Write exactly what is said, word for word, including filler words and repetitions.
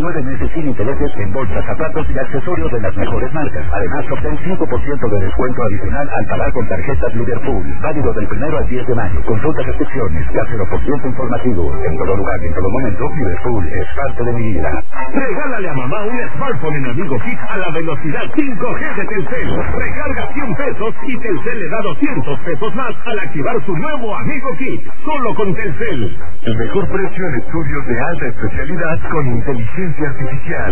nueve meses sin intereses en bolsas, zapatos y accesorios de las mejores marcas. Además, obtén cinco por ciento de descuento adicional al pagar con tarjetas Liverpool. Válido del primero al diez de mayo. Consulta restricciones. Cero por ciento informativo. En todo lugar, en todo momento, Liverpool es parte de mi vida. Regálale a mamá un smartphone en Amigo Kit a la velocidad cinco G de Telcel. Recarga cien pesos y Telcel le da doscientos pesos más al activar su nuevo Amigo Kit. Solo con Telcel. El mejor precio en estudios de alta especialidad con inteligencia artificial.